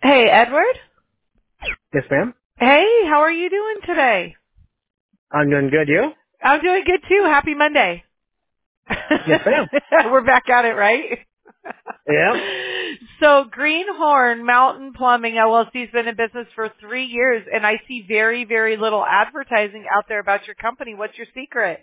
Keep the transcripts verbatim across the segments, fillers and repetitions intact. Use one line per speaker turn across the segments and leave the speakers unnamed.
Hey, Edward.
Yes, ma'am.
Hey, how are you doing today?
I'm doing good. You?
I'm doing good too. Happy Monday.
Yes, ma'am.
We're back at it, right?
Yep.
So Greenhorn Mountain Plumbing L L C has been in business for three years, and I see very, very little advertising out there about your company. What's your secret?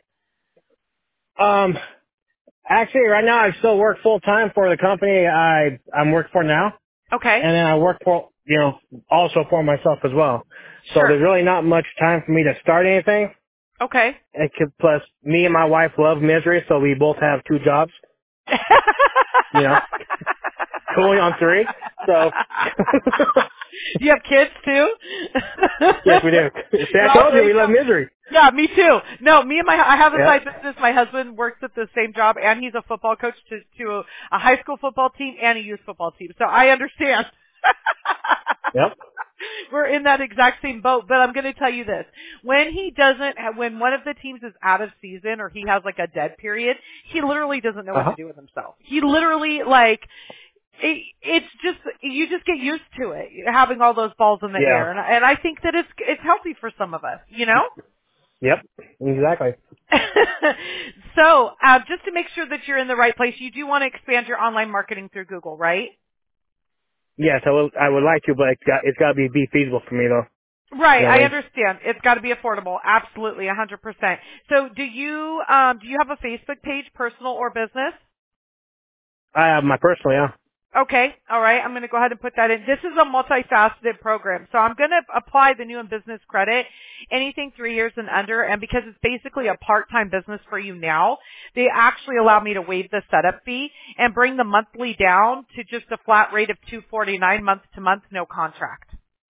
Um, actually, right now I still work full time for the company I I'm working for now,
Okay.
and then I work for you know also for myself as well. So
Sure.
there's really not much time for me to start anything.
Okay.
And c- plus, me and my wife love misery, so we both have two jobs. You know, going on three. So
Do you have kids too?
yes, we do. See, I
Well,
told you
there you
we love
go.
misery.
Yeah, me too. No, me and my I have a
Yep.
side business. My husband works at the same job, and he's a football coach to to a, a high school football team and a youth football team. So I understand.
Yep.
We're in that exact same boat. But I'm going to tell you this: when he doesn't, have, when one of the teams is out of season or he has like a dead period, he literally doesn't know
Uh
what
huh.
to do with himself. He literally like it, it's just you just get used to it, having all those balls in the
Yeah.
air, and, and I think that it's it's healthy for some of us, you know.
Yep. Exactly.
So, uh, just to make sure that you're in the right place, you do want to expand your online marketing through Google, right?
Yes, I would. I would like to, but it's got it's got to be be feasible for me though. You
Right,
know what I
I
mean?
understand. It's got to be affordable. Absolutely, one hundred percent. So, do you um, do you have a Facebook page, personal or business?
I have my personal, yeah.
Okay, all right. I'm going to go ahead and put that in. This is a multifaceted program, so I'm going to apply the new in business credit, anything three years and under, and because it's basically a part-time business for you now, they actually allow me to waive the setup fee and bring the monthly down to just a flat rate of two forty-nine month to month, no contract.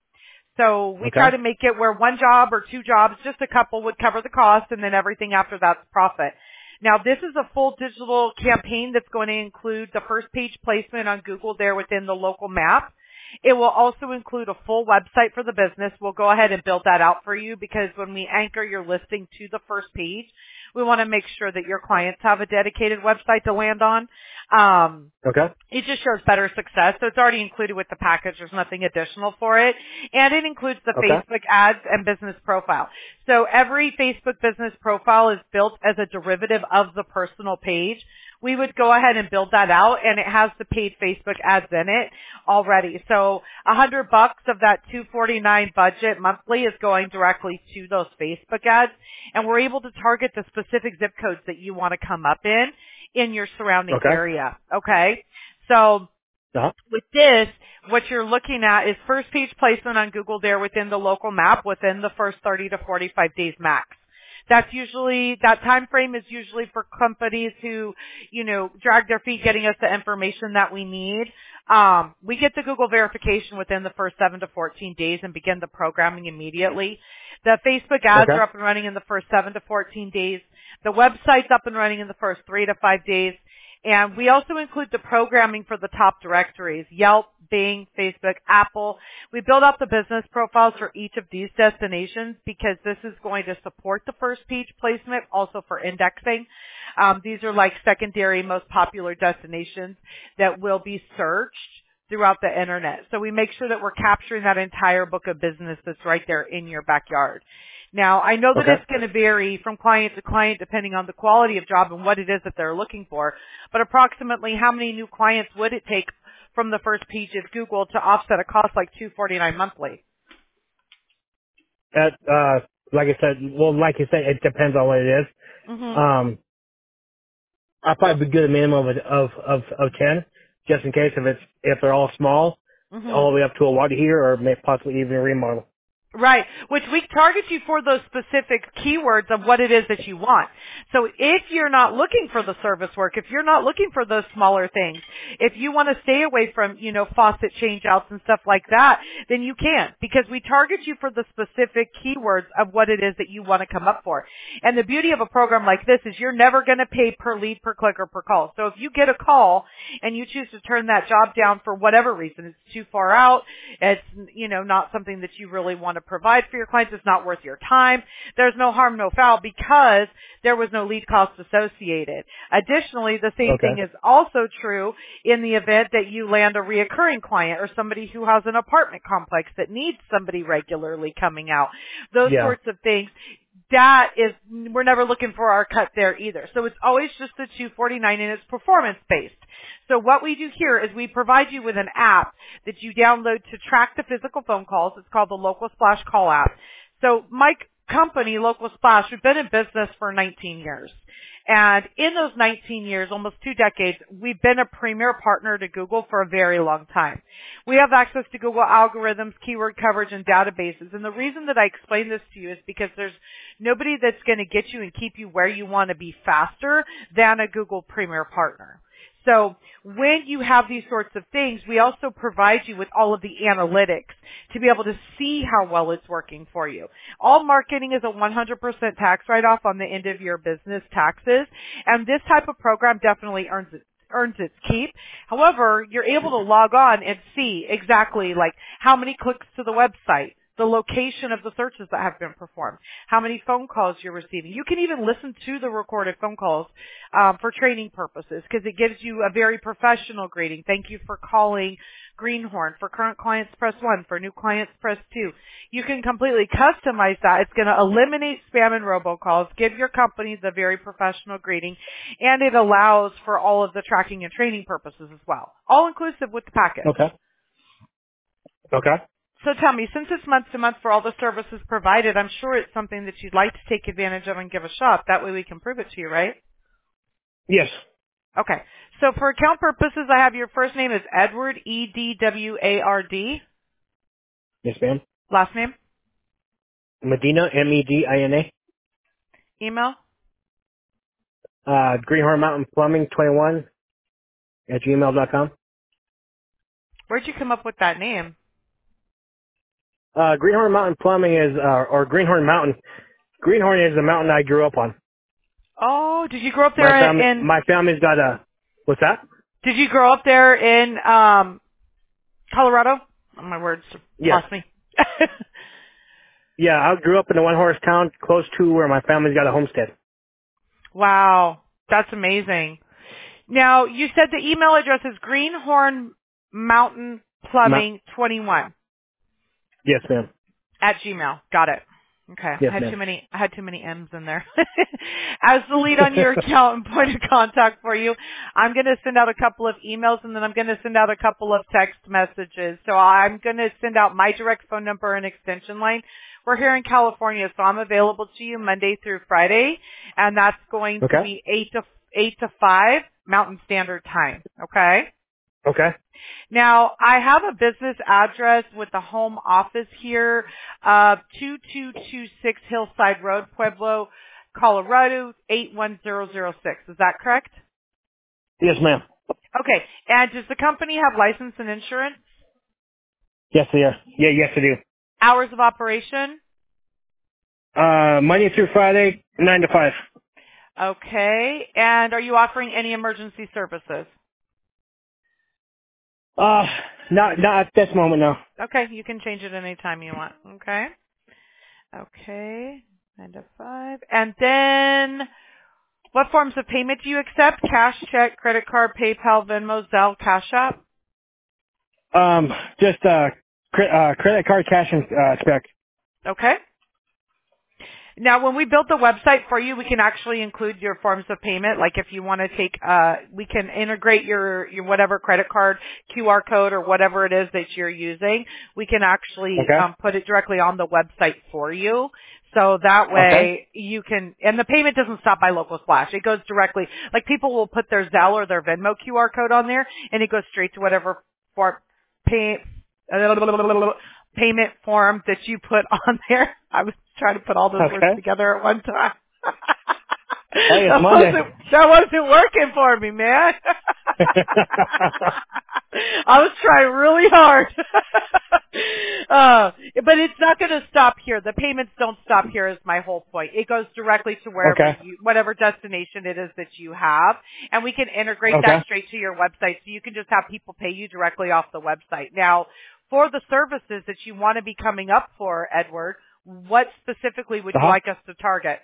So we try
Okay.
to make it where one job or two jobs, just a couple, would cover the cost, and then everything after that's profit. Now, this is a full digital campaign that's going to include the first page placement on Google there within the local map. It will also include a full website for the business. We'll go ahead and build that out for you because when we anchor your listing to the first page, we want to make sure that your clients have a dedicated website to land on. Um,
Okay.
it just shows better success. So it's already included with the package. There's nothing additional for it. And it includes the
Okay.
Facebook ads and business profile. So every Facebook business profile is built as a derivative of the personal page. We would go ahead and build that out, and it has the paid Facebook ads in it already. So a hundred bucks of that two forty-nine budget monthly is going directly to those Facebook ads, and we're able to target the specific zip codes that you want to come up in in your surrounding
Okay.
area. Okay, so
Uh-huh.
with this, what you're looking at is first page placement on Google there within the local map within the first thirty to forty-five days max. That's usually, that time frame is usually for companies who, you know, drag their feet getting us the information that we need. Um, we get the Google verification within the first seven to fourteen days and begin the programming immediately. The Facebook ads
Okay.
are up and running in the first seven to fourteen days. The website's up and running in the first three to five days. And we also include the programming for the top directories, Yelp, Bing, Facebook, Apple. We build out the business profiles for each of these destinations because this is going to support the first page placement, also for indexing. Um, these are like secondary, most popular destinations that will be searched throughout the internet. So we make sure that we're capturing that entire book of business that's right there in your backyard. Now, I know that
Okay.
it's going to vary from client to client depending on the quality of job and what it is that they're looking for, but approximately how many new clients would it take from the first page of Google to offset a cost like two forty-nine monthly?
That uh like I said well like you said, it depends on what it is.
Mhm.
Um I'll probably get a minimum of of of, of ten, just in case if it's if they're all small,
Mhm.
all the way up to a water heater or may possibly even a remodel.
Right, which we target you for those specific keywords of what it is that you want. So if you're not looking for the service work, if you're not looking for those smaller things, if you want to stay away from, you know, faucet change outs and stuff like that, then you can because we target you for the specific keywords of what it is that you want to come up for. And the beauty of a program like this is you're never going to pay per lead, per click, or per call. So if you get a call and you choose to turn that job down for whatever reason, it's too far out, it's, you know, not something that you really want to provide for your clients. It's not worth your time. There's no harm, no foul because there was no lead cost associated. Additionally, the same
Okay.
thing is also true in the event that you land a reoccurring client or somebody who has an apartment complex that needs somebody regularly coming out. Those
Yeah.
sorts of things. That is, we're never looking for our cut there either. So it's always just the two forty-nine and it's performance based. So what we do here is we provide you with an app that you download to track the physical phone calls. It's called the Local Splash Call app. So my company, Local Splash, we've been in business for nineteen years. And in those nineteen years, almost two decades, we've been a premier partner to Google for a very long time. We have access to Google algorithms, keyword coverage, and databases. And the reason that I explain this to you is because there's nobody that's going to get you and keep you where you want to be faster than a Google premier partner. So when you have these sorts of things, we also provide you with all of the analytics to be able to see how well it's working for you. All marketing is a one hundred percent tax write-off on the end of your business taxes, and this type of program definitely earns it. earns its keep. However, you're able to log on and see exactly like how many clicks to the website, the location of the searches that have been performed, how many phone calls you're receiving. You can even listen to the recorded phone calls um, for training purposes because it gives you a very professional greeting. Thank you for calling Greenhorn. For current clients, press one. For new clients, press two. You can completely customize that. It's going to eliminate spam and robocalls, give your company the very professional greeting, and it allows for all of the tracking and training purposes as well, all inclusive with the package.
Okay. Okay.
So tell me, since it's month to month for all the services provided, I'm sure it's something that you'd like to take advantage of and give a shot. That way we can prove it to you, right?
Yes.
Okay. So for account purposes, I have your first name is Edward, E D W A R D.
Yes, ma'am.
Last name?
Medina, M E D I N A.
Email?
Uh, Greenhorn Mountain Plumbing twenty-one at gmail dot com.
Where'd you come up with that name?
Uh, Greenhorn Mountain Plumbing is, uh, or Greenhorn Mountain. Greenhorn is the mountain I grew up on.
Oh, did you grow up
My
there
family,
in,
my family's got a, what's that?
did you grow up there in, um, Colorado? Oh, my words
Yes.
lost me.
Yeah, I grew up in a one horse town close to where my family's got a homestead.
Wow. That's amazing. Now, you said the email address is Greenhorn Mountain Plumbing twenty-one
Yes, ma'am.
at Gmail. Got it. Okay.
Yes,
I had
ma'am.
too many, I had too many M's in there. As the lead on your account and point of contact for you, I'm going to send out a couple of emails and then I'm going to send out a couple of text messages. So I'm going to send out my direct phone number and extension line. We're here in California, so I'm available to you Monday through Friday, and that's going
Okay.
to be eight to eight to five Mountain Standard Time. Okay.
Okay.
Now, I have a business address with the home office here, uh, two two two six Hillside Road, Pueblo, Colorado, eight one zero zero six. Is that correct?
Yes, ma'am.
Okay. And does the company have license and insurance?
Yes, they are. Yeah, yes, I do.
Hours of operation?
Uh, Monday through Friday, nine to five.
Okay. And are you offering any emergency services?
Uh, not, not at this moment, no.
Okay. You can change it anytime you want. Okay. Okay. Nine to five. And then what forms of payment do you accept? Cash, check, credit card, PayPal, Venmo, Zelle, Cash App?
Um, just, uh, cre- uh, credit card, cash, and, uh, check.
Okay. Now, when we build the website for you, we can actually include your forms of payment. Like if you want to take, uh, we can integrate your, your whatever credit card, Q R code, or whatever it is that you're using. We can actually
Okay.
um, put it directly on the website for you. So that way
Okay.
you can, and the payment doesn't stop by Local Splash. It goes directly, like people will put their Zelle or their Venmo Q R code on there, and it goes straight to whatever for pay, payment form that you put on there. I was trying to put all those
Okay.
words together at one time.
Hey, it's
that,
Monday.
wasn't, that wasn't working for me, man. I was trying really hard. uh, but it's not going to stop here. The payments don't stop here is my whole point. It goes directly to wherever
Okay.
you, whatever destination it is that you have. And we can integrate
Okay.
that straight to your website so you can just have people pay you directly off the website. Now, for the services that you want to be coming up for, Edward, what specifically would you
Uh-huh.
like us to target?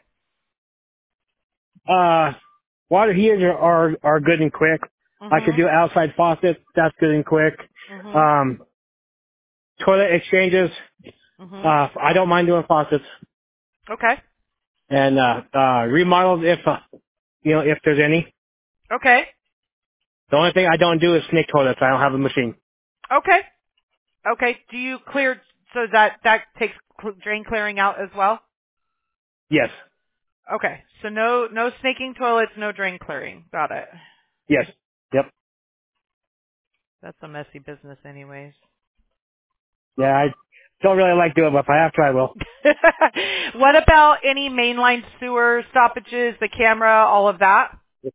Uh, water heaters are, are, are good and quick.
Mm-hmm.
I could do outside faucets. That's good and quick.
Mm-hmm.
Um, toilet exchanges.
Mm-hmm.
Uh, I don't mind doing faucets.
Okay.
And, uh, uh, remodels if, uh, you know, if there's any.
Okay.
The only thing I don't do is snake toilets. I don't have a machine.
Okay. Okay. Do you clear, so that, that takes cl- drain clearing out as well?
Yes.
Okay. So no, no snaking toilets, no drain clearing. Got it.
Yes. Yep.
That's a messy business anyways.
Yeah, I don't really like doing it, but if I have to, I will.
What about any mainline sewer stoppages, the camera, all of that?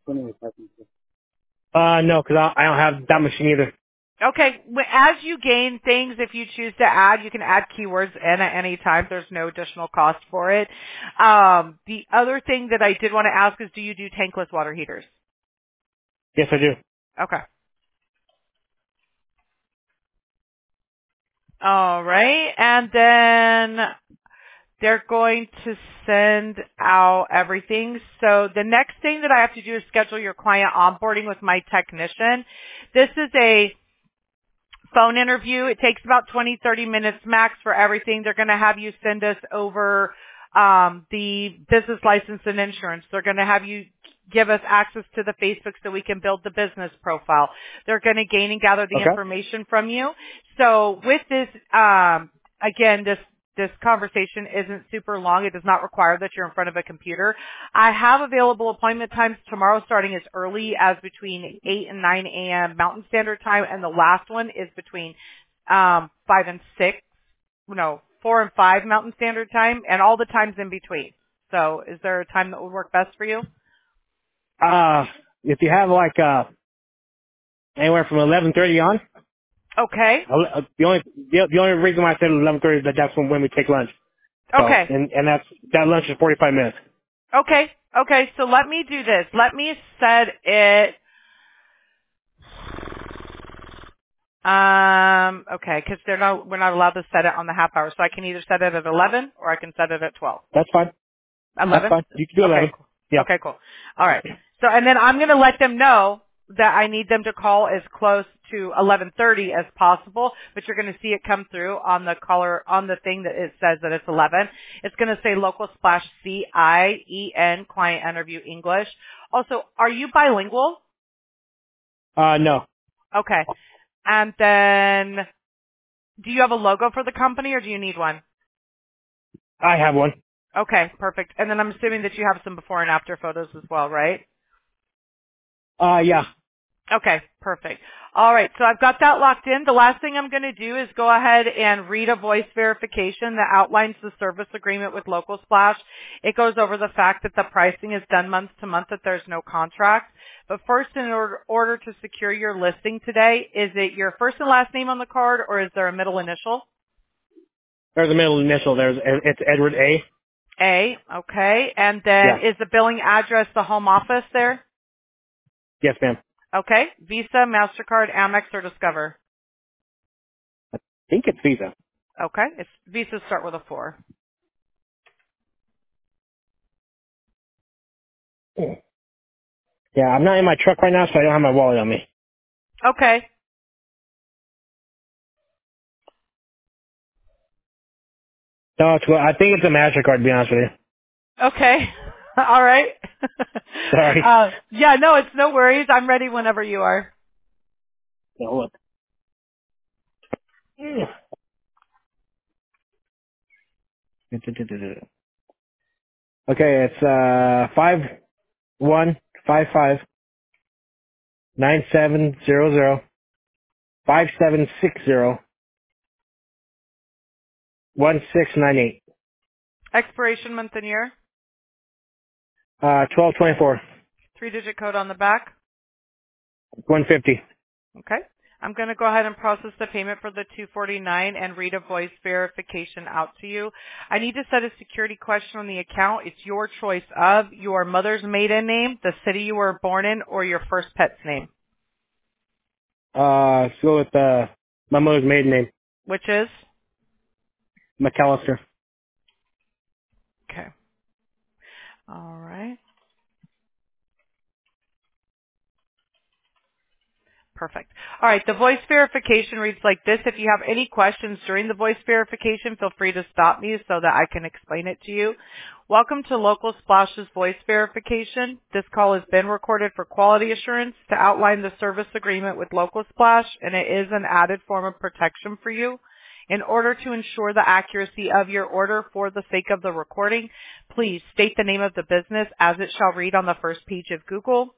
Uh, no, because I, I don't have that machine either.
Okay. Wh- As you gain things, if you choose to add, you can add keywords in at any time. There's no additional cost for it. Um, the other thing that I did want to ask is, do you do tankless water heaters?
Yes, I do.
Okay. All right. And then they're going to send out everything. So the next thing that I have to do is schedule your client onboarding with my technician. This is a phone interview. It takes about twenty, thirty minutes max for everything. They're going to have you send us over um, the business license and insurance. They're going to have you give us access to the Facebook so we can build the business profile. They're going to gain and gather the
Okay.
information from you. So with this, um, again, this this conversation isn't super long. It does not require that you're in front of a computer. I have available appointment times tomorrow starting as early as between eight and nine a.m. Mountain Standard Time, and the last one is between um, five and six, no, four and five Mountain Standard Time, and all the times in between. So is there a time that would work best for you?
Uh, if you have like, uh, anywhere from eleven thirty on,
Okay.
ele- uh, the only, the, the only reason why I said eleven thirty is that that's when, when we take lunch. So,
Okay.
and, and that's, that lunch is forty-five minutes.
Okay. Okay. So let me do this. Let me set it. Um. Okay. Because they're not. We're not allowed to set it on the half hour. So I can either set it at eleven or I can set it at twelve.
That's fine. That's
eleven.
fine. You can do
Okay.
eleven.
Cool.
Yeah.
Okay. Cool. All right. So and then I'm going to let them know that I need them to call as close to eleven thirty as possible, but you're going to see it come through on the caller, on the thing that it says that it's eleven. It's going to say local splash C I E N client interview English. Also, are you bilingual?
Uh, no.
Okay. And then do you have a logo for the company or do you need one?
I have one.
Okay, perfect. And then I'm assuming that you have some before and after photos as well, right?
Uh, yeah.
Okay, perfect. All right, so I've got that locked in. The last thing I'm going to do is go ahead and read a voice verification that outlines the service agreement with Local Splash. It goes over the fact that the pricing is done month to month, that there's no contract. But first, in order, order to secure your listing today, is it your first and last name on the card, or is there a middle initial?
There's a middle initial. There's, it's Edward A.
A, okay. And then
Yeah.
is the billing address the home office there?
Yes, ma'am.
Okay. Visa, MasterCard, Amex, or Discover?
I think it's Visa.
Okay. It's Visas start with a four.
Yeah, I'm not in my truck right now, so I don't have my wallet on me.
Okay.
No, it's, I think it's a MasterCard, to be honest with you.
Okay. All right.
Sorry.
uh, yeah, no, it's no worries. I'm ready whenever you are.
No, look. Okay, it's, uh, five one five five nine seven zero zero five seven six zero one six nine eight.
Expiration month and year.
Uh, twelve twenty-four.
Three-digit code on the back.
one fifty.
Okay. I'm going to go ahead and process the payment for the two forty-nine and read a voice verification out to you. I need to set a security question on the account. It's your choice of your mother's maiden name, the city you were born in, or your first pet's name.
Uh, let's go with, uh, my mother's maiden name.
which is?
McAllister.
Okay. All right. Perfect. All right. The voice verification reads like this. If you have any questions during the voice verification, feel free to stop me so that I can explain it to you. Welcome to Local Splash's voice verification. This call has been recorded for quality assurance to outline the service agreement with Local Splash, and it is an added form of protection for you. In order to ensure the accuracy of your order for the sake of the recording, please state the name of the business as it shall read on the first page of Google.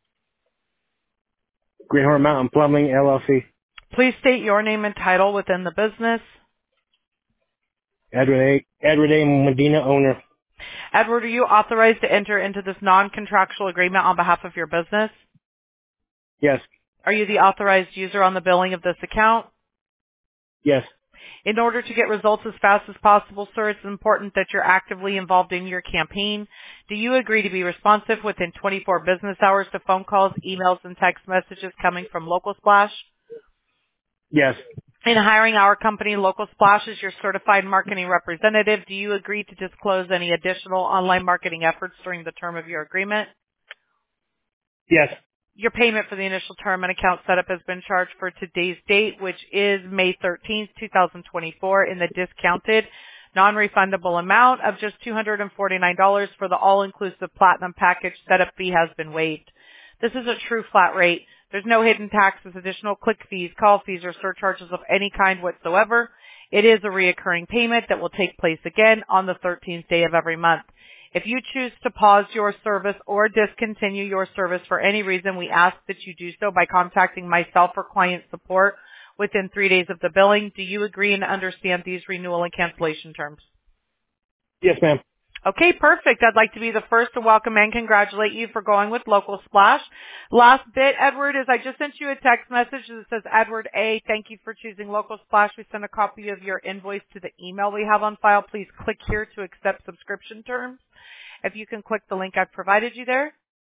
Greenhorn Mountain Plumbing, L L C.
Please state your name and title within the business.
Edward A. Edward A. Medina, owner.
Edward, are you authorized to enter into this non-contractual agreement on behalf of your business?
Yes.
Are you the authorized user on the billing of this account?
Yes.
In order to get results as fast as possible, sir, it's important that you're actively involved in your campaign. Do you agree to be responsive within twenty-four business hours to phone calls, emails, and text messages coming from Local Splash?
Yes.
In hiring our company, Local Splash, as your certified marketing representative, do you agree to disclose any additional online marketing efforts during the term of your agreement?
Yes.
Your payment for the initial term and account setup has been charged for today's date, which is May thirteenth, two thousand twenty-four, in the discounted, non-refundable amount of just two hundred forty-nine dollars for the all-inclusive Platinum package. Setup fee has been waived. This is a true flat rate. There's no hidden taxes, additional click fees, call fees, or surcharges of any kind whatsoever. It is a reoccurring payment that will take place again on the thirteenth day of every month. If you choose to pause your service or discontinue your service for any reason, we ask that you do so by contacting myself or client support within three days of the billing. Do you agree and understand these renewal and cancellation terms?
Yes, ma'am.
Okay, perfect. I'd like to be the first to welcome and congratulate you for going with Local Splash. Last bit, Edward, is I just sent you a text message that says, Edward A., thank you for choosing Local Splash. We sent a copy of your invoice to the email we have on file. Please click here to accept subscription terms. If you can click the link I've provided you there.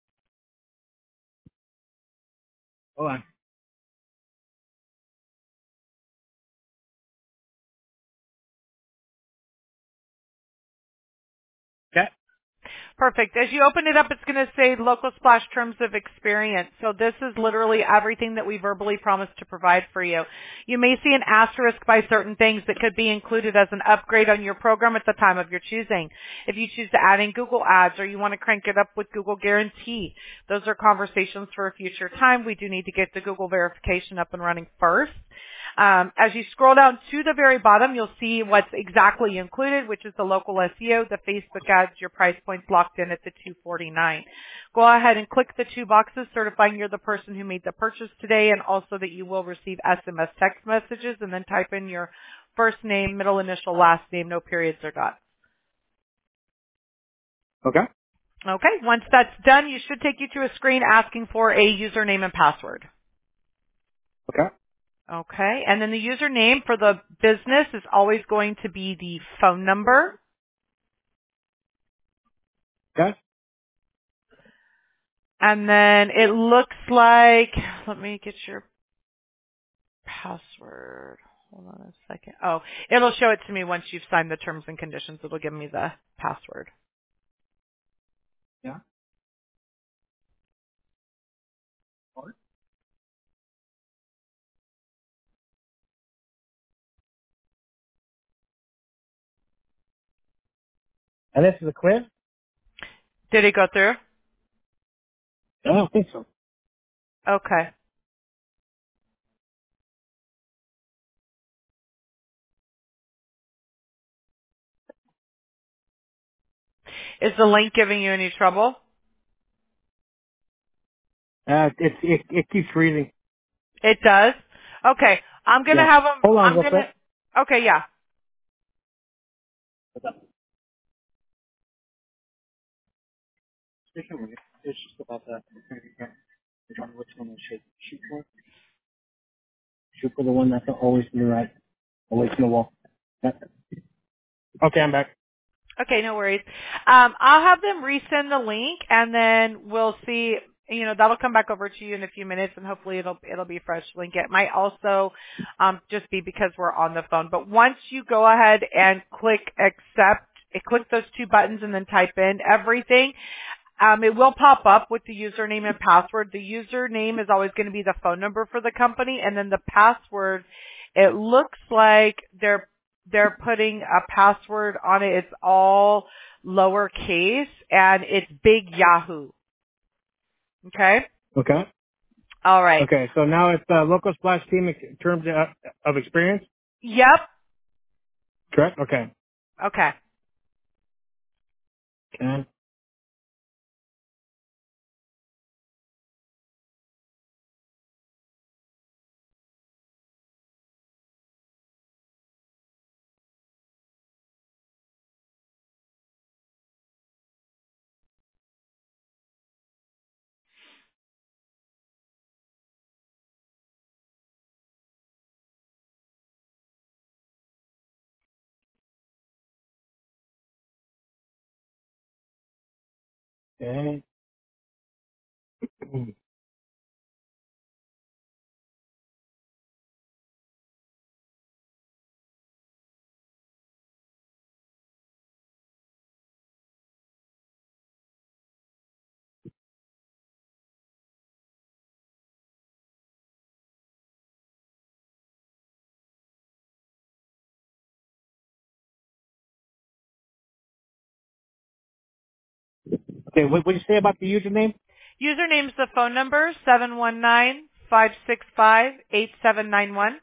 Hold on. Okay.
Perfect. As you open it up, it's going to say Local Splash Terms of Experience. So this is literally everything that we verbally promised to provide for you. You may see an asterisk by certain things that could be included as an upgrade on your program at the time of your choosing. If you choose to add in Google Ads or you want to crank it up with Google Guarantee, those are conversations for a future time. We do need to get the Google verification up and running first. Um, as you scroll down to the very bottom, you'll see what's exactly included, which is the local S E O, the Facebook ads, your price points locked in at the two forty-nine. Go ahead and click the two boxes certifying you're the person who made the purchase today and also that you will receive S M S text messages, and then type in your first name, middle initial, last name, no periods or dots.
Okay.
Okay, once that's done, you should take you to a screen asking for a username and password.
Okay.
Okay, and then the username for the business is always going to be the phone number.
Okay.
And then it looks like, let me get your password. Hold on a second. Oh, it'll show it to me once you've signed the terms and conditions. It'll give me the password.
Yeah. And this is a quiz?
Did it go through?
I don't think so.
Okay. Is the link giving you any trouble?
Uh, it's, it, it keeps freezing.
It does? Okay. I'm going to
Yeah.
have them.
Hold on
I'm
real
going
quick.
to. Okay, yeah.
It's just about that. Which one should shoot for? Shoot for the one that's always to the right, away from the wall. That- Okay, I'm back.
Okay, no worries. Um, I'll have them resend the link, and then we'll see you know, that'll come back over to you in a few minutes, and hopefully it'll it'll be fresh link. It might also um, just be because we're on the phone. But once you go ahead and click accept, click those two buttons and then type in everything. Um, it will pop up with the username and password. The username is always going to be the phone number for the company, and then the password, it looks like they're they're putting a password on it. It's all lowercase, and it's Big Yahoo. Okay?
Okay.
All right.
Okay. So now it's uh, local splash team in terms of, of experience.
Yep.
Correct. Okay.
Okay.
Okay. Okay. Okay. What what did you say about the username?
Username's the phone number, seven one nine, five six five, eight seven nine one.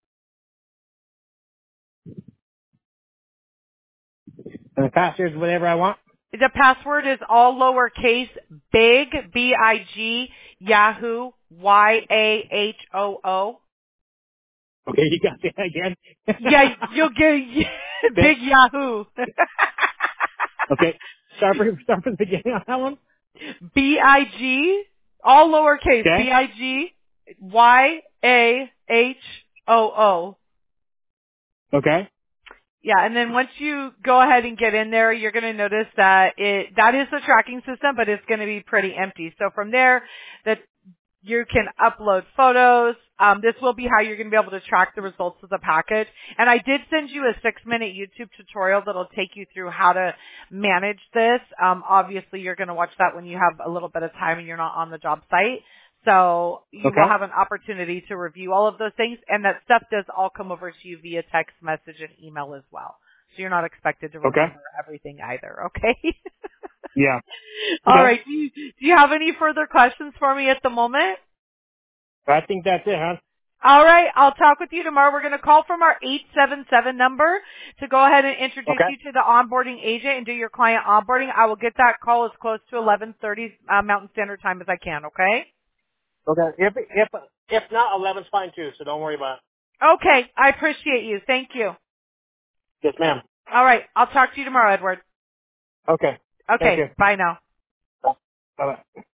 And the password is whatever I want.
The password is all lowercase, big, B I G, Yahoo, Y A H O O.
Okay. You got that again.
Yeah, you'll get Big Yahoo.
Okay. Start from start from the beginning on that one.
B I G, all lowercase,
Okay.
B I G, Y A H O O.
Okay.
Yeah, and then once you go ahead and get in there, you're going to notice that it that is the tracking system, but it's going to be pretty empty. So from there, that you can upload photos. Um, this will be how you're going to be able to track the results of the package. And I did send you a six-minute YouTube tutorial that'll take you through how to manage this. Um, obviously, you're going to watch that when you have a little bit of time and you're not on the job site. So you
Okay.
will have an opportunity to review all of those things, and that stuff does all come over to you via text message and email as well. So you're not expected to
Okay.
remember everything either, okay?
Yeah.
All
Okay.
right. Do you, do you have any further questions for me at the moment?
I think that's it, huh?
All right. I'll talk with you tomorrow. We're going to call from our eight seven seven number to go ahead and introduce
Okay.
you to the onboarding agent and do your client onboarding. I will get that call as close to eleven thirty uh, Mountain Standard Time as I can, okay?
Okay. If if if not, eleven's fine too. So don't worry about it.
Okay. I appreciate you. Thank you.
Yes, ma'am.
All right. I'll talk to you tomorrow, Edward.
Okay. Thank
Okay.
you.
Bye now.
Bye bye.